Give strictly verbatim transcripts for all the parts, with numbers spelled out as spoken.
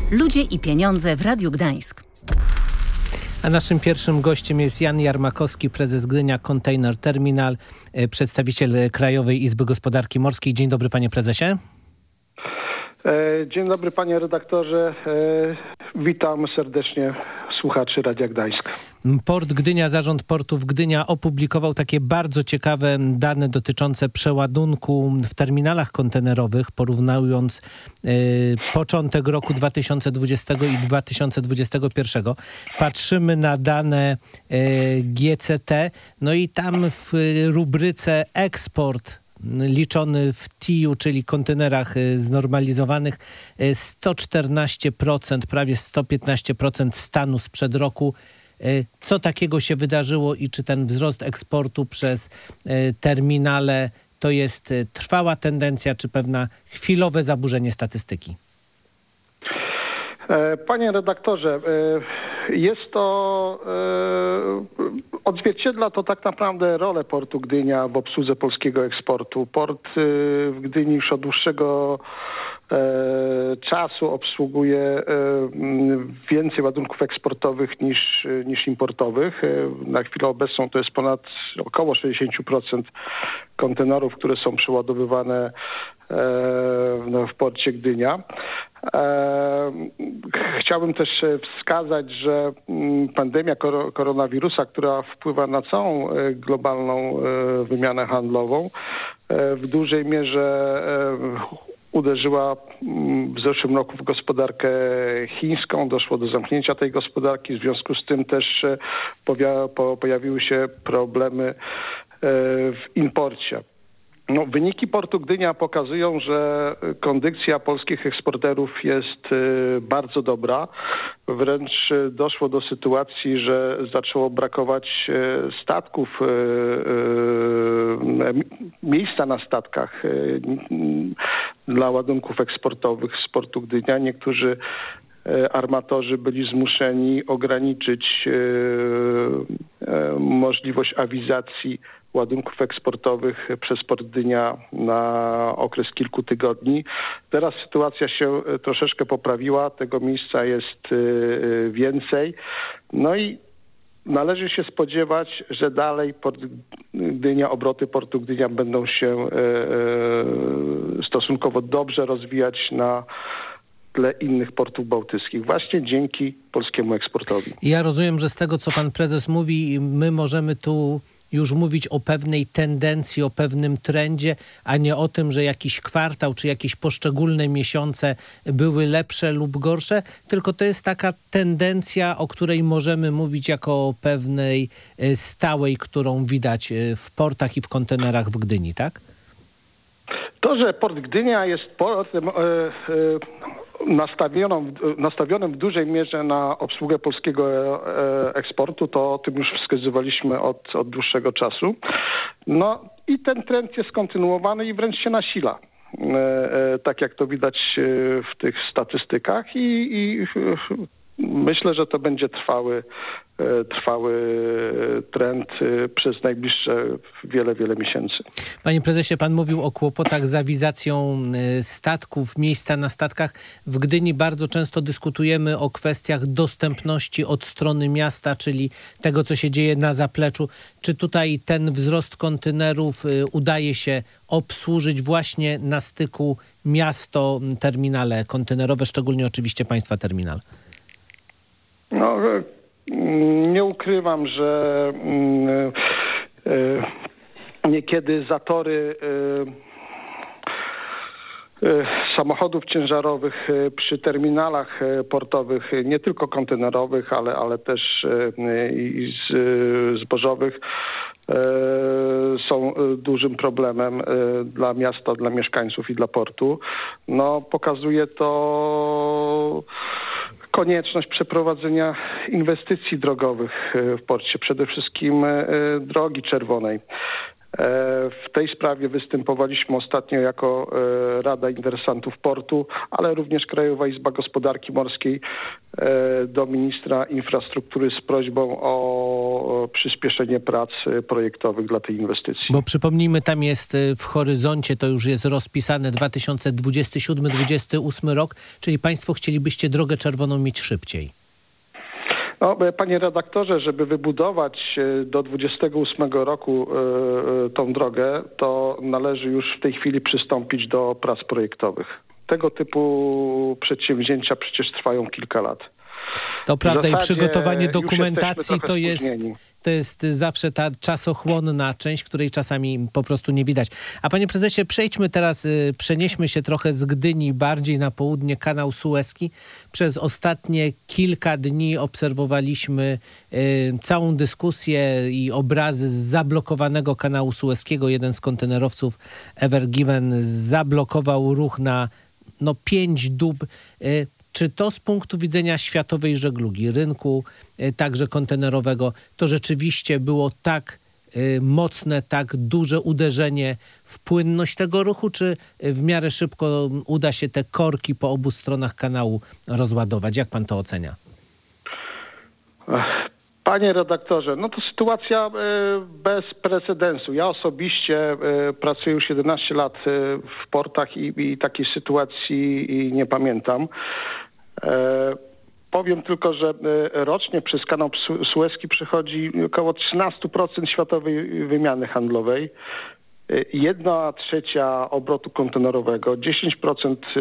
Ludzie i pieniądze w Radiu Gdańsk. A naszym pierwszym gościem jest Jan Jarmakowski, prezes Gdynia Container Terminal, przedstawiciel Krajowej Izby Gospodarki Morskiej. Dzień dobry, panie prezesie. Dzień dobry, panie redaktorze. Witam serdecznie słuchaczy Radia Gdańsk. Port Gdynia, Zarząd Portów Gdynia opublikował takie bardzo ciekawe dane dotyczące przeładunku w terminalach kontenerowych, porównując y, początek roku dwa tysiące dwudziestego i dwa tysiące dwudziestego pierwszego. Patrzymy na dane y, G C T, no i tam w rubryce eksport liczony w T I U, czyli kontenerach znormalizowanych, sto czternaście procent, prawie sto piętnaście procent stanu sprzed roku. Co takiego się wydarzyło i czy ten wzrost eksportu przez terminale to jest trwała tendencja, czy pewne chwilowe zaburzenie statystyki? Panie redaktorze, jest to, odzwierciedla to tak naprawdę rolę Portu Gdynia w obsłudze polskiego eksportu. Port w Gdyni już od dłuższego czasu obsługuje więcej ładunków eksportowych niż, niż importowych. Na chwilę obecną to jest ponad około sześćdziesiąt procent kontenerów, które są przeładowywane w porcie Gdynia. Chciałbym też wskazać, że pandemia koronawirusa, która wpływa na całą globalną wymianę handlową, w dużej mierze uderzyła w zeszłym roku w gospodarkę chińską. Doszło do zamknięcia tej gospodarki. W związku z tym też pojawiły się problemy w imporcie. No, wyniki Portu Gdynia pokazują, że kondycja polskich eksporterów jest bardzo dobra. Wręcz doszło do sytuacji, że zaczęło brakować statków, miejsca na statkach dla ładunków eksportowych z Portu Gdynia. Niektórzy armatorzy byli zmuszeni ograniczyć możliwość awizacji ładunków eksportowych przez Port Gdynia na okres kilku tygodni. Teraz sytuacja się troszeczkę poprawiła, tego miejsca jest więcej. No i należy się spodziewać, że dalej Port Gdynia, obroty Portu Gdynia będą się stosunkowo dobrze rozwijać na tle innych portów bałtyckich, właśnie dzięki polskiemu eksportowi. Ja rozumiem, że z tego, co pan prezes mówi, my możemy tu już mówić o pewnej tendencji, o pewnym trendzie, a nie o tym, że jakiś kwartał czy jakieś poszczególne miesiące były lepsze lub gorsze, tylko to jest taka tendencja, o której możemy mówić jako o pewnej stałej, którą widać w portach i w kontenerach w Gdyni, tak? To, że Port Gdynia jest portem e, e, Nastawioną, nastawionym w dużej mierze na obsługę polskiego eksportu, to o tym już wskazywaliśmy od, od dłuższego czasu. No i ten trend jest kontynuowany i wręcz się nasila. Tak jak to widać w tych statystykach i, i myślę, że to będzie trwały, trwały trend przez najbliższe wiele, wiele miesięcy. Panie prezesie, pan mówił o kłopotach z awizacją statków, miejsca na statkach. W Gdyni bardzo często dyskutujemy o kwestiach dostępności od strony miasta, czyli tego, co się dzieje na zapleczu. Czy tutaj ten wzrost kontenerów udaje się obsłużyć właśnie na styku miasto, terminale kontenerowe, szczególnie oczywiście państwa terminal? No, nie ukrywam, że niekiedy zatory samochodów ciężarowych przy terminalach portowych, nie tylko kontenerowych, ale, ale też i zbożowych, są dużym problemem dla miasta, dla mieszkańców i dla portu. No, pokazuje to konieczność przeprowadzenia inwestycji drogowych w porcie, przede wszystkim drogi czerwonej. W tej sprawie występowaliśmy ostatnio jako Rada Interesantów Portu, ale również Krajowa Izba Gospodarki Morskiej do ministra infrastruktury z prośbą o przyspieszenie prac projektowych dla tej inwestycji. Bo przypomnijmy, tam jest w horyzoncie, to już jest rozpisane dwa tysiące dwudziesty siódmy dwudziesty ósmy rok, czyli państwo chcielibyście drogę czerwoną mieć szybciej. No, panie redaktorze, żeby wybudować do dwudziestego ósmego roku y, tą drogę, to należy już w tej chwili przystąpić do prac projektowych. Tego typu przedsięwzięcia przecież trwają kilka lat. To prawda i przygotowanie dokumentacji to jest, to jest zawsze ta czasochłonna część, której czasami po prostu nie widać. A panie prezesie, przejdźmy teraz, przenieśmy się trochę z Gdyni bardziej na południe, kanał Suezki. Przez ostatnie kilka dni obserwowaliśmy y, całą dyskusję i obrazy z zablokowanego kanału Suezkiego. Jeden z kontenerowców Ever Given zablokował ruch na no, pięć dób. Y, Czy to z punktu widzenia światowej żeglugi, rynku y, także kontenerowego, to rzeczywiście było tak y, mocne, tak duże uderzenie w płynność tego ruchu, czy w miarę szybko uda się te korki po obu stronach kanału rozładować? Jak pan to ocenia? Panie redaktorze, no to sytuacja y, bez precedensu. Ja osobiście y, pracuję już jedenaście lat y, w portach i, i takiej sytuacji i nie pamiętam. E, powiem tylko, że e, rocznie przez kanał Su- Suezki przechodzi około trzynaście procent światowej wymiany handlowej, e, jedna trzecia obrotu kontenerowego, dziesięć procent e,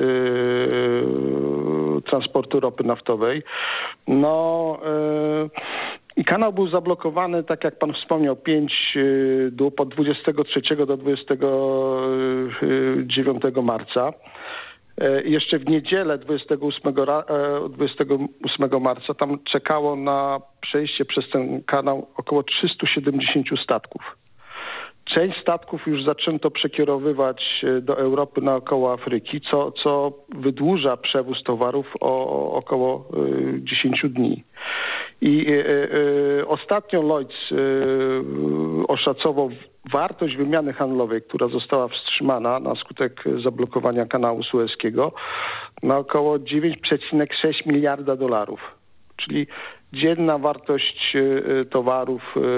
transportu ropy naftowej. No e, i kanał był zablokowany, tak jak pan wspomniał, pięć dób od dwudziestego trzeciego do dwudziestego dziewiątego marca. Jeszcze w niedzielę dwudziestego ósmego marca tam czekało na przejście przez ten kanał około trzysta siedemdziesiąt statków. Część statków już zaczęto przekierowywać do Europy naokoło Afryki, co, co wydłuża przewóz towarów o około dziesięć dni. I y, y, ostatnio Lloyds y, oszacował wartość wymiany handlowej, która została wstrzymana na skutek zablokowania kanału Suezkiego, na około dziewięć przecinek sześć miliarda dolarów. Czyli dzienna wartość y, towarów y,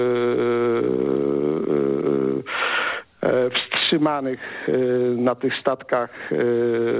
y, y, wstrzymanych y, na tych statkach y,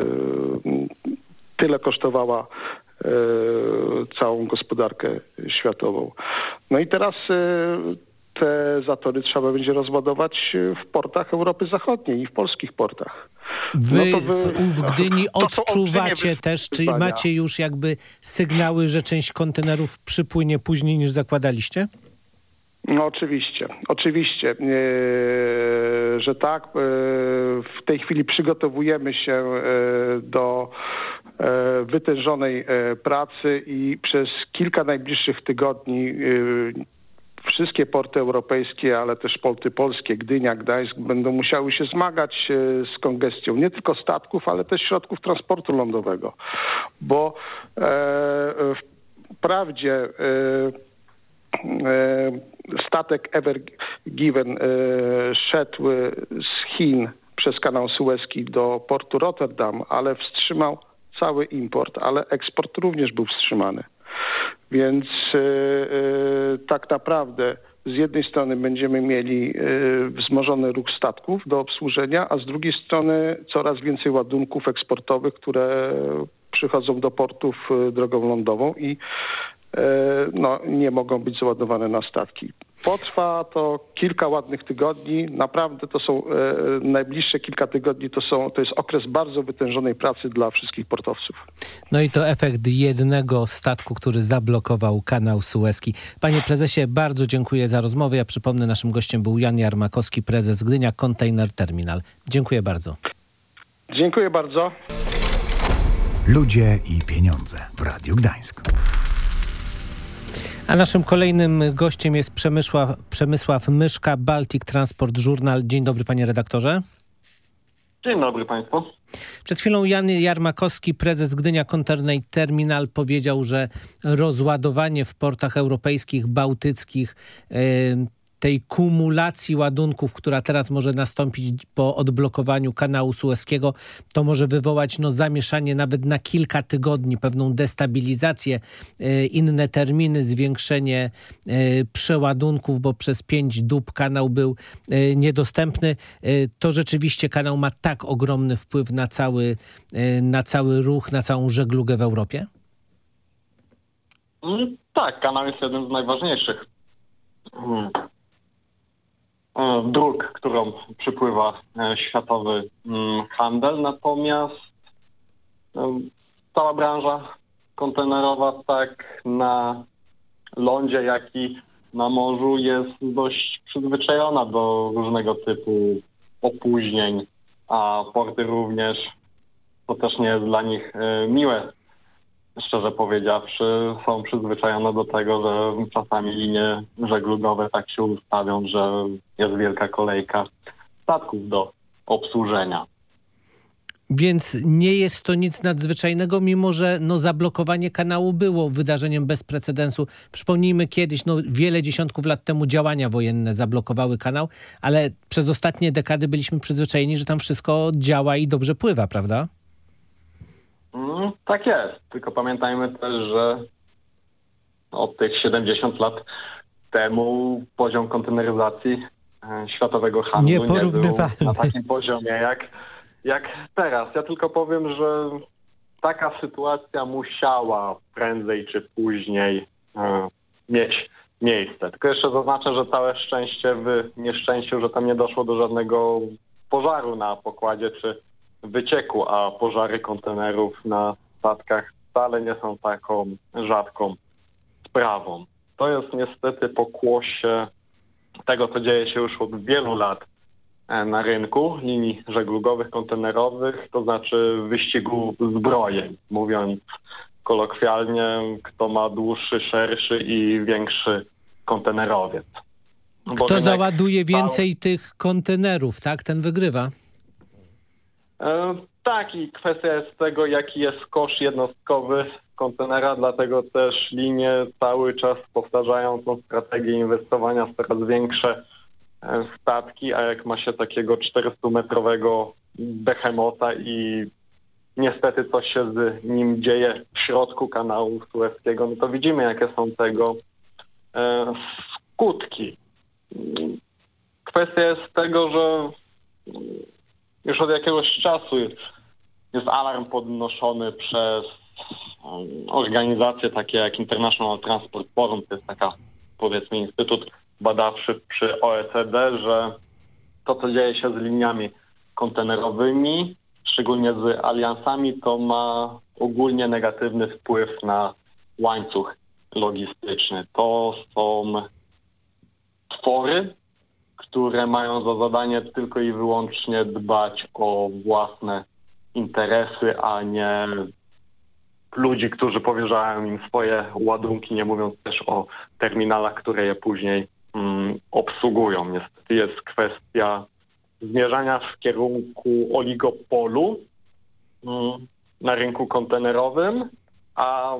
tyle kosztowała całą gospodarkę światową. No i teraz te zatory trzeba będzie rozładować w portach Europy Zachodniej i w polskich portach. Wy, no to wy w Gdyni odczuwacie też, czy macie już jakby sygnały, że część kontenerów przypłynie później niż zakładaliście? No oczywiście, oczywiście, yy, że tak. Yy, w tej chwili przygotowujemy się yy, do yy, wytężonej yy, pracy i przez kilka najbliższych tygodni yy, wszystkie porty europejskie, ale też porty polskie, Gdynia, Gdańsk będą musiały się zmagać yy, z kongestią nie tylko statków, ale też środków transportu lądowego, bo yy, wprawdzie yy, statek Ever Given szedł z Chin przez kanał Suezki do portu Rotterdam, ale wstrzymał cały import, ale eksport również był wstrzymany. Więc tak naprawdę z jednej strony będziemy mieli wzmożony ruch statków do obsłużenia, a z drugiej strony coraz więcej ładunków eksportowych, które przychodzą do portów drogą lądową i no, nie mogą być załadowane na statki. Potrwa to kilka ładnych tygodni. Naprawdę to są e, najbliższe kilka tygodni, to, są, to jest okres bardzo wytężonej pracy dla wszystkich portowców. No i to efekt jednego statku, który zablokował kanał Suezki. Panie prezesie, bardzo dziękuję za rozmowę. Ja przypomnę, naszym gościem był Jan Jarmakowski, prezes Gdynia Container Terminal. Dziękuję bardzo. Dziękuję bardzo. Ludzie i pieniądze w Radiu Gdańsk. A naszym kolejnym gościem jest Przemysław, Przemysław Myszka, Baltic Transport Journal. Dzień dobry, panie redaktorze. Dzień dobry państwu. Przed chwilą Jan Jarmakowski, prezes Gdynia Container Terminal, powiedział, że rozładowanie w portach europejskich, bałtyckich yy, tej kumulacji ładunków, która teraz może nastąpić po odblokowaniu kanału Sueskiego, to może wywołać no, zamieszanie nawet na kilka tygodni, pewną destabilizację, inne terminy, zwiększenie przeładunków, bo przez pięć dób kanał był niedostępny. To rzeczywiście kanał ma tak ogromny wpływ na cały, na cały ruch, na całą żeglugę w Europie? Mm, tak, kanał jest jednym z najważniejszych mm. dróg, którą przypływa światowy mm, handel. Natomiast mm, cała branża kontenerowa tak na lądzie, jak i na morzu jest dość przyzwyczajona do różnego typu opóźnień, a porty również. To też nie jest dla nich y, miłe. Szczerze powiedziawszy, są przyzwyczajone do tego, że czasami linie żeglugowe tak się ustawią, że jest wielka kolejka statków do obsłużenia. Więc nie jest to nic nadzwyczajnego, mimo że no, zablokowanie kanału było wydarzeniem bez precedensu. Przypomnijmy kiedyś, no, wiele dziesiątków lat temu działania wojenne zablokowały kanał, ale przez ostatnie dekady byliśmy przyzwyczajeni, że tam wszystko działa i dobrze pływa, prawda? Mm, tak jest, tylko pamiętajmy też, że od tych siedemdziesiąt lat temu poziom konteneryzacji e, światowego handlu nie był na takim poziomie jak, jak teraz. Ja tylko powiem, że taka sytuacja musiała prędzej czy później e, mieć miejsce. Tylko jeszcze zaznaczę, że całe szczęście w nieszczęściu, że tam nie doszło do żadnego pożaru na pokładzie czy wycieku, a pożary kontenerów na statkach wcale nie są taką rzadką sprawą. To jest niestety pokłosie tego, co dzieje się już od wielu lat na rynku linii żeglugowych, kontenerowych, to znaczy wyścigu zbrojeń. Mówiąc kolokwialnie, kto ma dłuższy, szerszy i większy kontenerowiec. Bo kto załaduje więcej cały... tych kontenerów, tak? Ten wygrywa. E, tak, i kwestia jest tego, jaki jest kosz jednostkowy kontenera, dlatego też linie cały czas powtarzają tą strategię inwestowania w coraz większe statki, a jak ma się takiego czterystumetrowego behemota i niestety coś się z nim dzieje w środku kanału Sueskiego, no to widzimy, jakie są tego e, skutki. Kwestia jest tego, że już od jakiegoś czasu jest alarm podnoszony przez organizacje takie jak International Transport Forum, to jest taka, powiedzmy, instytut badawczy przy O E C D, że to, co dzieje się z liniami kontenerowymi, szczególnie z aliansami, to ma ogólnie negatywny wpływ na łańcuch logistyczny. To są twory, które mają za zadanie tylko i wyłącznie dbać o własne interesy, a nie ludzi, którzy powierzają im swoje ładunki, nie mówiąc też o terminalach, które je później mm, obsługują. Niestety jest kwestia zmierzania w kierunku oligopolu mm, na rynku kontenerowym, a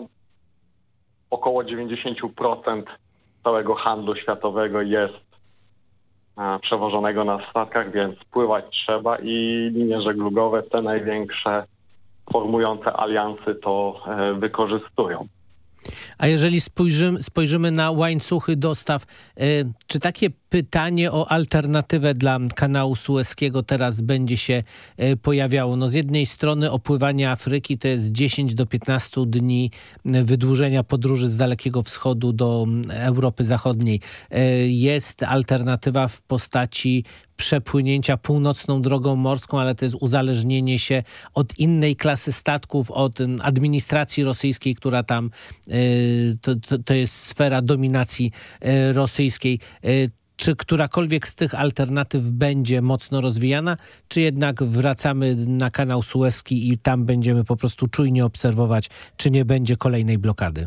około dziewięćdziesiąt procent całego handlu światowego jest a, przewożonego na statkach, więc pływać trzeba i linie żeglugowe, te największe formujące aliansy, to e, wykorzystują. A jeżeli spojrzymy, spojrzymy na łańcuchy dostaw, y, czy takie pytanie o alternatywę dla kanału Sueskiego teraz będzie się y, pojawiało? No z jednej strony opływanie Afryki to jest dziesięć do piętnastu dni wydłużenia podróży z Dalekiego Wschodu do Europy Zachodniej. Y, jest alternatywa w postaci przepłynięcia północną drogą morską, ale to jest uzależnienie się od innej klasy statków, od administracji rosyjskiej, która tam, to, to, to jest sfera dominacji rosyjskiej. Czy którakolwiek z tych alternatyw będzie mocno rozwijana, czy jednak wracamy na kanał Sueski i tam będziemy po prostu czujnie obserwować, czy nie będzie kolejnej blokady?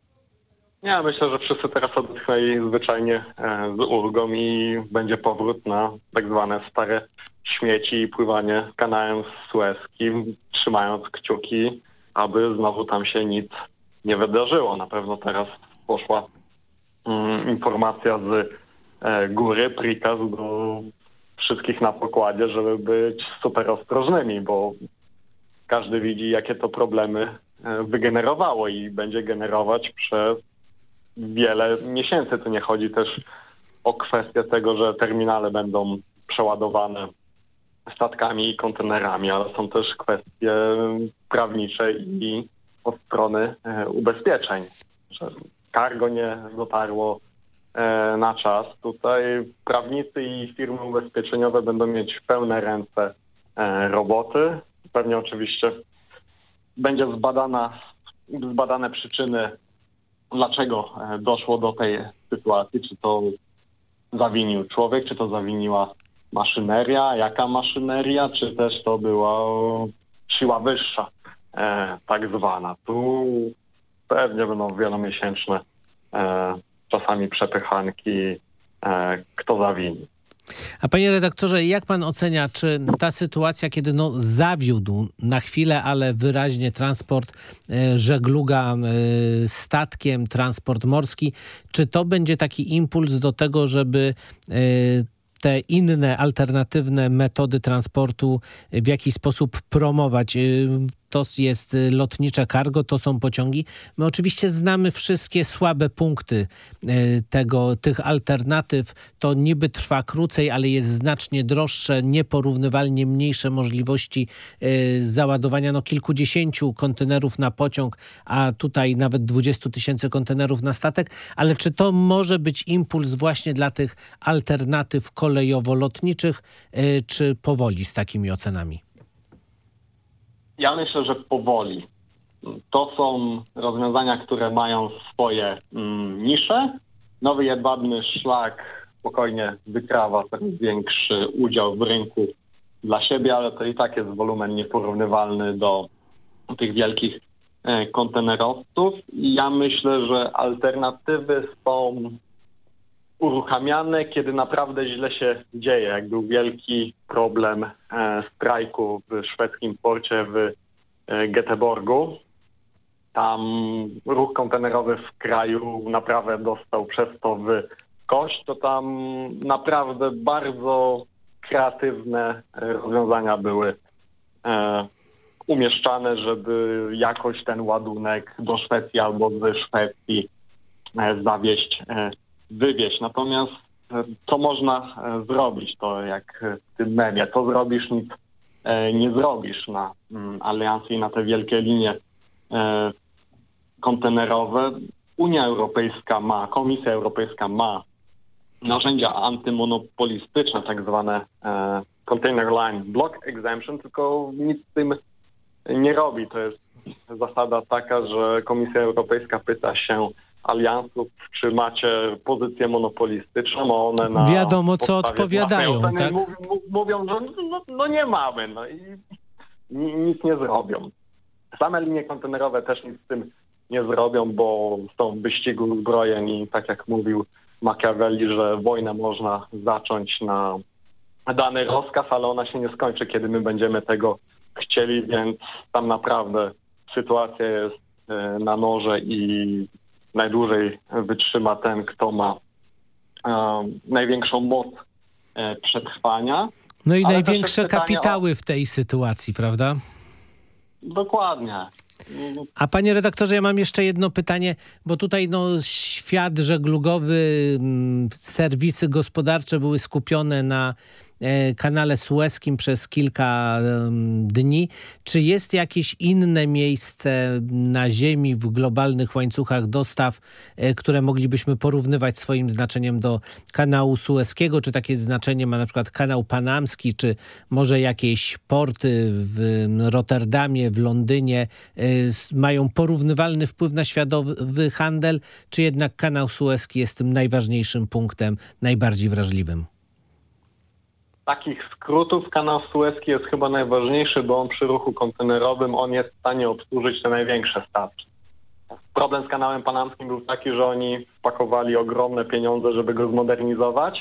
Ja myślę, że wszyscy teraz odetchnęli zwyczajnie e, z ulgą i będzie powrót na tak zwane stare śmieci i pływanie kanałem Sueskim, trzymając kciuki, aby znowu tam się nic nie wydarzyło. Na pewno teraz poszła mm, informacja z góry prikaz do wszystkich na pokładzie, żeby być super ostrożnymi, bo każdy widzi, jakie to problemy wygenerowało i będzie generować przez wiele miesięcy. Tu nie chodzi też o kwestię tego, że terminale będą przeładowane statkami i kontenerami, ale są też kwestie prawnicze i od strony ubezpieczeń, że cargo nie dotarło na czas. Tutaj prawnicy i firmy ubezpieczeniowe będą mieć pełne ręce roboty. Pewnie oczywiście będzie zbadana, zbadane przyczyny, dlaczego doszło do tej sytuacji, czy to zawinił człowiek, czy to zawiniła maszyneria, jaka maszyneria, czy też to była siła wyższa, e, tak zwana. Tu pewnie będą wielomiesięczne e, czasami przepychanki, e, kto zawini. A panie redaktorze, jak pan ocenia, czy ta sytuacja, kiedy no zawiódł na chwilę, ale wyraźnie transport, e, żegluga e, statkiem, transport morski, czy to będzie taki impuls do tego, żeby e, te inne, alternatywne metody transportu w jakiś sposób promować? To jest lotnicze cargo, to są pociągi. My oczywiście znamy wszystkie słabe punkty tego, tych alternatyw. To niby trwa krócej, ale jest znacznie droższe, nieporównywalnie mniejsze możliwości załadowania no, kilkudziesięciu kontenerów na pociąg, a tutaj nawet dwudziestu tysięcy kontenerów na statek. Ale czy to może być impuls właśnie dla tych alternatyw kolejowo-lotniczych, czy powoli z takimi ocenami? Ja myślę, że powoli. To są rozwiązania, które mają swoje mm, nisze. Nowy jedwabny szlak spokojnie wykrawa coraz większy udział w rynku dla siebie, ale to i tak jest wolumen nieporównywalny do tych wielkich e, kontenerowców. I ja myślę, że alternatywy są uruchamiane, kiedy naprawdę źle się dzieje. Jak był wielki problem e, strajku w szwedzkim porcie w e, Göteborgu. Tam ruch kontenerowy w kraju naprawdę dostał przez to w kość. To tam naprawdę bardzo kreatywne rozwiązania były e, umieszczane, żeby jakoś ten ładunek do Szwecji albo ze Szwecji e, zawieźć e, wywieźć. Natomiast co można zrobić, to jak w tym memie, co zrobisz, nic nie zrobisz na aliancje i na te wielkie linie kontenerowe. Unia Europejska ma, Komisja Europejska ma narzędzia antymonopolistyczne, tak zwane Container Line Block Exemption, tylko nic z tym nie robi. To jest zasada taka, że Komisja Europejska pyta się aliansów, czy macie pozycję monopolistyczną, a one na wiadomo, co odpowiadają, tak? Mówią, mówią, że no, no nie mamy, no i nic nie zrobią. Same linie kontenerowe też nic z tym nie zrobią, bo są w wyścigu uzbrojeń i tak jak mówił Machiavelli, że wojnę można zacząć na dany rozkaz, ale ona się nie skończy, kiedy my będziemy tego chcieli, więc tam naprawdę sytuacja jest na noże i najdłużej wytrzyma ten, kto ma e, największą moc e, przetrwania. No i ale największe kapitały o... w tej sytuacji, prawda? Dokładnie. A panie redaktorze, ja mam jeszcze jedno pytanie, bo tutaj no, świat żeglugowy, serwisy gospodarcze były skupione na kanale sueskim przez kilka dni. Czy jest jakieś inne miejsce na ziemi w globalnych łańcuchach dostaw, które moglibyśmy porównywać swoim znaczeniem do kanału sueskiego? Czy takie znaczenie ma na przykład kanał panamski, czy może jakieś porty w Rotterdamie, w Londynie mają porównywalny wpływ na światowy handel, czy jednak kanał sueski jest tym najważniejszym punktem, najbardziej wrażliwym? Takich skrótów kanał sueski jest chyba najważniejszy, bo on przy ruchu kontenerowym on jest w stanie obsłużyć te największe statki. Problem z kanałem panamskim był taki, że oni wpakowali ogromne pieniądze, żeby go zmodernizować,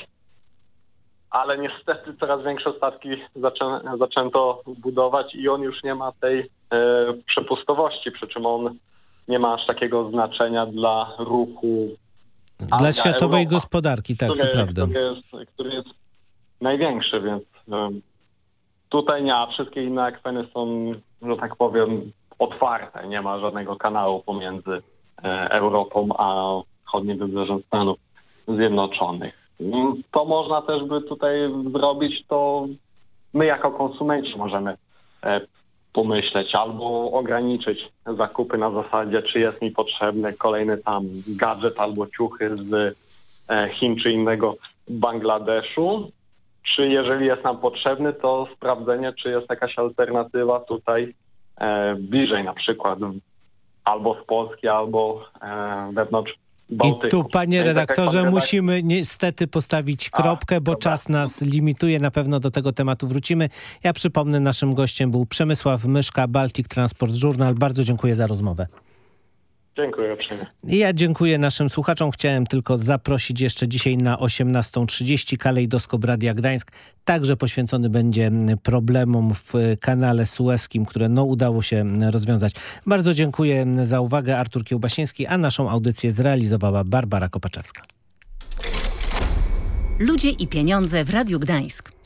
ale niestety coraz większe statki zaczę, zaczęto budować i on już nie ma tej e, przepustowości, przy czym on nie ma aż takiego znaczenia dla ruchu Dla Azja, światowej Europa, gospodarki, tak, który, to prawda. Który jest, który jest największy, więc um, tutaj nie, a wszystkie inne akweny są, że tak powiem, otwarte. Nie ma żadnego kanału pomiędzy e, Europą a wschodnim wybrzeżem Stanów Zjednoczonych. To można też by tutaj zrobić, to my jako konsumenci możemy e, pomyśleć albo ograniczyć zakupy na zasadzie, czy jest mi potrzebny kolejny tam gadżet albo ciuchy z e, Chin czy innego Bangladeszu, czy jeżeli jest nam potrzebny, to sprawdzenie, czy jest jakaś alternatywa tutaj e, bliżej na przykład albo z Polski, albo e, wewnątrz Bałtyku. I tu, panie redaktorze, tak musimy niestety postawić kropkę, A, bo dobra. czas nas limituje. Na pewno do tego tematu wrócimy. Ja przypomnę, naszym gościem był Przemysław Myszka, Baltic Transport Journal. Bardzo dziękuję za rozmowę. Dziękuję uprzejmie. Ja dziękuję naszym słuchaczom. Chciałem tylko zaprosić jeszcze dzisiaj na osiemnastą trzydzieści Kalejdoskop Radia Gdańsk. Także poświęcony będzie problemom w kanale sueskim, które no udało się rozwiązać. Bardzo dziękuję za uwagę. Artur Kiełbasiński, a naszą audycję zrealizowała Barbara Kopaczewska. Ludzie i pieniądze w Radiu Gdańsk.